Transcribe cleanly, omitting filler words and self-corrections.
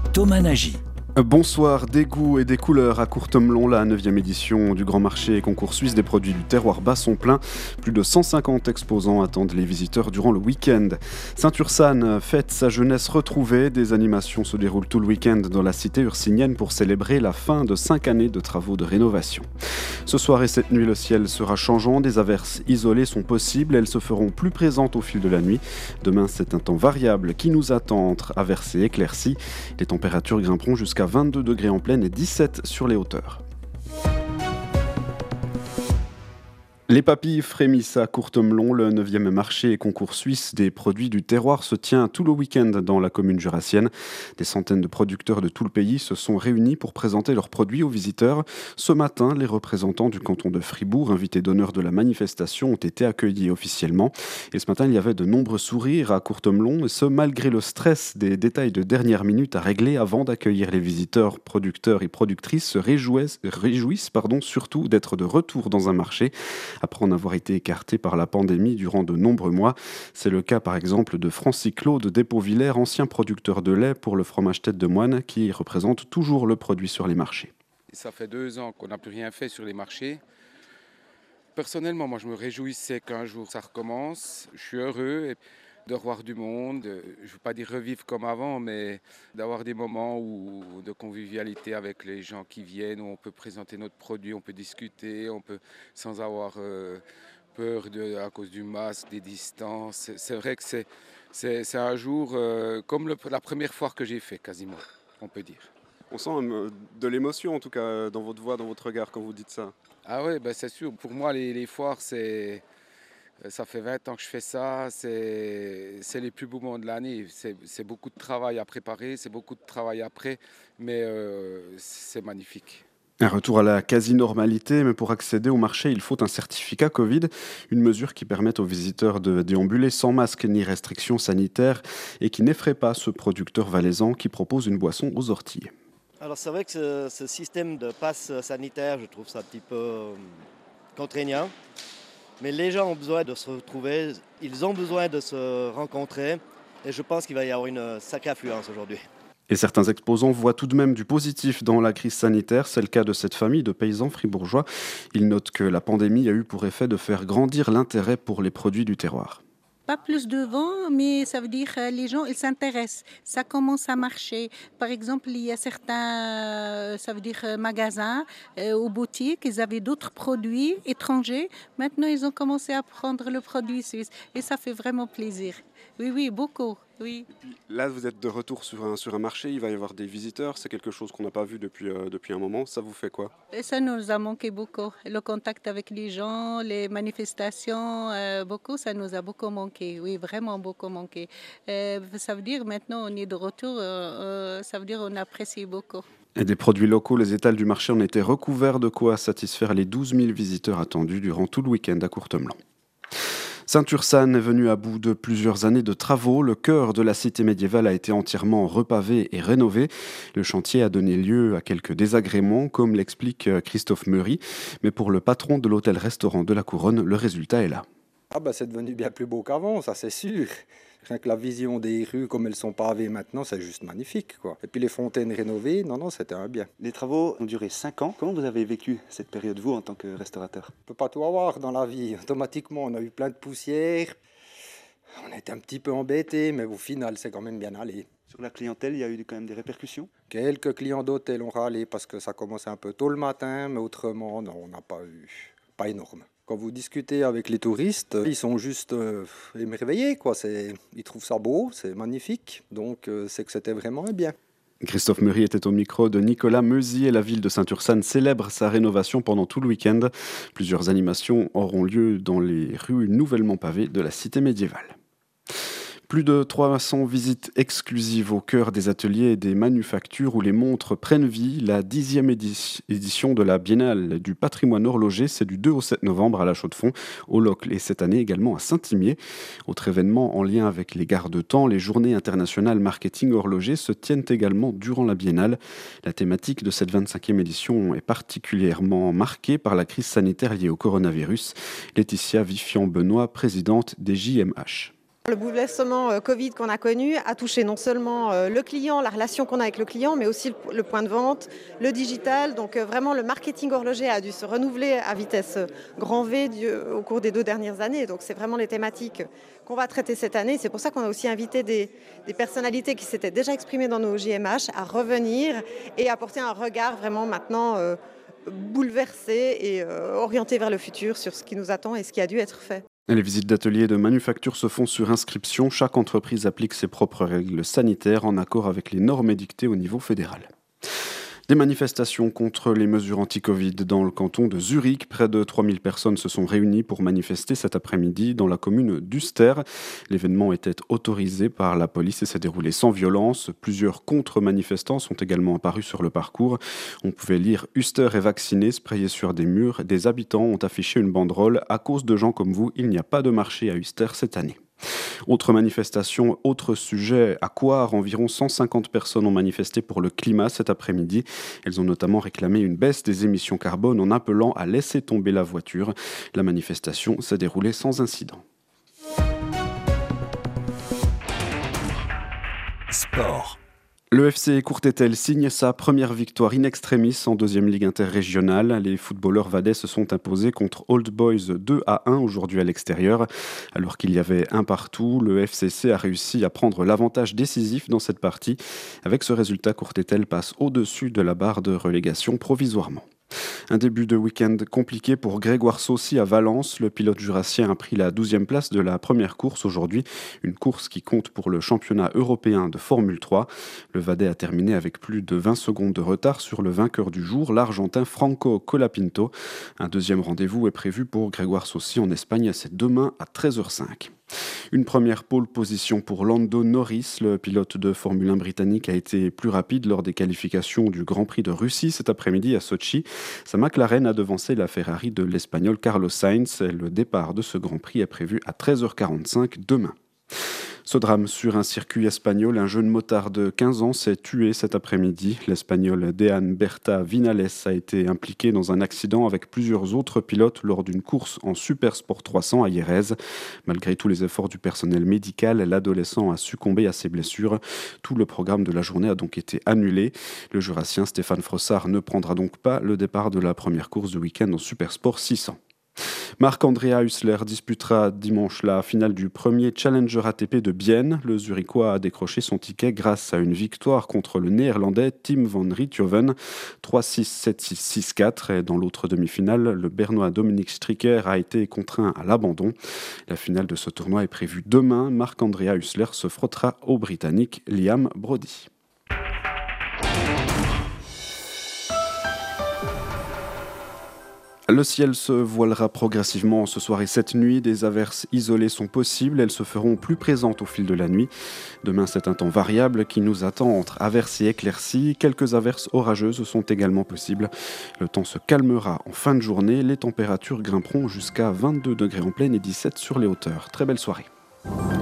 Thomas Nagy. Bonsoir, des goûts et des couleurs à Courtemelon, la 9e édition du Grand Marché et concours suisse des produits du terroir bas sont pleins. Plus de 150 exposants attendent les visiteurs durant le week-end. Saint-Ursanne fête sa jeunesse retrouvée. Des animations se déroulent tout le week-end dans la cité ursinienne pour célébrer la fin de 5 années de travaux de rénovation. Ce soir et cette nuit, le ciel sera changeant. Des averses isolées sont possibles. Elles se feront plus présentes au fil de la nuit. Demain, c'est un temps variable qui nous attend entre averses et éclaircies. Les températures grimperont jusqu'à 22 degrés en plaine et 17 sur les hauteurs. Les papilles frémissent à Courtemelon. Le 9e marché et concours suisse des produits du terroir se tient tout le week-end dans la commune jurassienne. Des centaines de producteurs de tout le pays se sont réunis pour présenter leurs produits aux visiteurs. Ce matin, les représentants du canton de Fribourg, invités d'honneur de la manifestation, ont été accueillis officiellement. Et ce matin, il y avait de nombreux sourires à Courtemelon, et ce malgré le stress des détails de dernière minute à régler avant d'accueillir les visiteurs. Producteurs et productrices se réjouissent surtout d'être de retour dans un marché après en avoir été écarté par la pandémie durant de nombreux mois. C'est le cas par exemple de Francis-Claude Despauvillers, ancien producteur de lait pour le fromage tête de moine, qui représente toujours le produit sur les marchés. Ça fait 2 ans qu'on n'a plus rien fait sur les marchés. Personnellement, moi je me réjouissais qu'un jour ça recommence. Je suis heureux de revoir du monde. Je ne veux pas dire revivre comme avant, mais d'avoir des moments de convivialité avec les gens qui viennent, où on peut présenter notre produit, on peut discuter, on peut sans avoir peur à cause du masque, des distances. C'est vrai que c'est un jour comme la première foire que j'ai fait quasiment, on peut dire. On sent de l'émotion en tout cas dans votre voix, dans votre regard quand vous dites ça. Ah oui, ben c'est sûr. Pour moi, les foires, ça fait 20 ans que je fais ça. C'est les plus beaux moments de l'année. C'est beaucoup de travail à préparer, c'est beaucoup de travail après, mais c'est magnifique. Un retour à la quasi-normalité, mais pour accéder au marché, il faut un certificat Covid, une mesure qui permet aux visiteurs de déambuler sans masque ni restrictions sanitaires et qui n'effraie pas ce producteur valaisan qui propose une boisson aux orties. Alors c'est vrai que ce système de passe sanitaire, je trouve ça un petit peu contraignant. Mais les gens ont besoin de se retrouver, ils ont besoin de se rencontrer. Et je pense qu'il va y avoir une sacrée affluence aujourd'hui. Et certains exposants voient tout de même du positif dans la crise sanitaire. C'est le cas de cette famille de paysans fribourgeois. Ils notent que la pandémie a eu pour effet de faire grandir l'intérêt pour les produits du terroir. Pas plus de vent, mais ça veut dire que les gens ils s'intéressent. Ça commence à marcher. Par exemple, il y a certains magasins ou boutiques, ils avaient d'autres produits étrangers. Maintenant, ils ont commencé à prendre le produit suisse. Et ça fait vraiment plaisir. Oui, beaucoup. Oui. Là, vous êtes de retour sur un marché, il va y avoir des visiteurs. C'est quelque chose qu'on n'a pas vu depuis un moment. Ça vous fait quoi ? Et ça nous a manqué beaucoup. Le contact avec les gens, les manifestations, ça nous a beaucoup manqué. Oui, vraiment beaucoup manqué. Ça veut dire maintenant on est de retour, ça veut dire on apprécie beaucoup. Et des produits locaux, les étals du marché en étaient recouverts, de quoi satisfaire les 12 000 visiteurs attendus durant tout le week-end à Courtemelon. Saint-Ursanne est venu à bout de plusieurs années de travaux. Le cœur de la cité médiévale a été entièrement repavé et rénové. Le chantier a donné lieu à quelques désagréments, comme l'explique Christophe Meury. Mais pour le patron de l'hôtel-restaurant de la Couronne, le résultat est là. C'est devenu bien plus beau qu'avant, ça c'est sûr. Rien que la vision des rues comme elles sont pavées maintenant, c'est juste magnifique, quoi. Et puis les fontaines rénovées, non, c'était un bien. Les travaux ont duré 5 ans. Comment vous avez vécu cette période, vous, en tant que restaurateur ? On ne peut pas tout avoir dans la vie. Automatiquement, on a eu plein de poussière. On était un petit peu embêtés, mais au final, c'est quand même bien allé. Sur la clientèle, il y a eu quand même des répercussions ? Quelques clients d'hôtel ont râlé parce que ça commençait un peu tôt le matin, mais autrement, non, on n'a pas eu. Pas énorme. Quand vous discutez avec les touristes, ils sont juste émerveillés, quoi. Ils trouvent ça beau, c'est magnifique, donc c'est que c'était vraiment un bien. Christophe Meury était au micro de Nicolas Meuzy et la ville de Saint-Ursanne célèbre sa rénovation pendant tout le week-end. Plusieurs animations auront lieu dans les rues nouvellement pavées de la cité médiévale. Plus de 300 visites exclusives au cœur des ateliers et des manufactures où les montres prennent vie. La 10e édition de la Biennale du patrimoine horloger, c'est du 2 au 7 novembre à La Chaux-de-Fonds, au Locle, et cette année également à Saint-Imier. Autre événement en lien avec les gares de temps, les journées internationales marketing horloger se tiennent également durant la Biennale. La thématique de cette 25e édition est particulièrement marquée par la crise sanitaire liée au coronavirus. Laetitia Vifian-Benoît, présidente des JMH. Le bouleversement Covid qu'on a connu a touché non seulement le client, la relation qu'on a avec le client, mais aussi le point de vente, le digital. Donc vraiment le marketing horloger a dû se renouveler à vitesse grand V au cours des 2 dernières années. Donc c'est vraiment les thématiques qu'on va traiter cette année. C'est pour ça qu'on a aussi invité des personnalités qui s'étaient déjà exprimées dans nos JMH à revenir et apporter un regard vraiment maintenant bouleversé et orienté vers le futur sur ce qui nous attend et ce qui a dû être fait. Les visites d'ateliers et de manufactures se font sur inscription. Chaque entreprise applique ses propres règles sanitaires en accord avec les normes édictées au niveau fédéral. Des manifestations contre les mesures anti-Covid dans le canton de Zurich. Près de 3000 personnes se sont réunies pour manifester cet après-midi dans la commune d'Uster. L'événement était autorisé par la police et s'est déroulé sans violence. Plusieurs contre-manifestants sont également apparus sur le parcours. On pouvait lire « Uster est vacciné » sprayé sur des murs. Des habitants ont affiché une banderole « À cause de gens comme vous, il n'y a pas de marché à Uster cette année ». Autre manifestation, autre sujet, à Coire, environ 150 personnes ont manifesté pour le climat cet après-midi. Elles ont notamment réclamé une baisse des émissions carbone en appelant à laisser tomber la voiture. La manifestation s'est déroulée sans incident. Sport. Le FC Courtételle signe sa première victoire in extremis en deuxième ligue interrégionale. Les footballeurs vadais se sont imposés contre Old Boys 2-1 aujourd'hui à l'extérieur. Alors qu'il y avait un partout, le FCC a réussi à prendre l'avantage décisif dans cette partie. Avec ce résultat, Courtételle passe au-dessus de la barre de relégation provisoirement. Un début de week-end compliqué pour Grégoire Saucy à Valence. Le pilote jurassien a pris la 12e place de la première course aujourd'hui. Une course qui compte pour le championnat européen de Formule 3. Le Vadais a terminé avec plus de 20 secondes de retard sur le vainqueur du jour, l'Argentin Franco Colapinto. Un deuxième rendez-vous est prévu pour Grégoire Saucy en Espagne. C'est demain à 13h05. Une première pole position pour Lando Norris. Le pilote de Formule 1 britannique a été plus rapide lors des qualifications du Grand Prix de Russie cet après-midi à Sochi. Sa McLaren a devancé la Ferrari de l'Espagnol Carlos Sainz. Le départ de ce Grand Prix est prévu à 13h45 demain. Ce drame sur un circuit espagnol, un jeune motard de 15 ans s'est tué cet après-midi. L'Espagnol Dean Berta Vinales a été impliqué dans un accident avec plusieurs autres pilotes lors d'une course en Super Sport 300 à Jerez. Malgré tous les efforts du personnel médical, l'adolescent a succombé à ses blessures. Tout le programme de la journée a donc été annulé. Le jurassien Stéphane Frossard ne prendra donc pas le départ de la première course du week-end en Super Sport 600. Marc-Andrea Hussler disputera dimanche la finale du premier Challenger ATP de Bienne. Le Zurichois a décroché son ticket grâce à une victoire contre le Néerlandais Tim van Rijthoven 3-6, 7-6, 6-4. Et dans l'autre demi-finale, le Bernois Dominique Stricker a été contraint à l'abandon. La finale de ce tournoi est prévue demain. Marc-Andrea Hussler se frottera au Britannique Liam Brody. Le ciel se voilera progressivement ce soir et cette nuit. Des averses isolées sont possibles. Elles se feront plus présentes au fil de la nuit. Demain, c'est un temps variable qui nous attend entre averses et éclaircies. Quelques averses orageuses sont également possibles. Le temps se calmera en fin de journée. Les températures grimperont jusqu'à 22 degrés en plaine et 17 sur les hauteurs. Très belle soirée.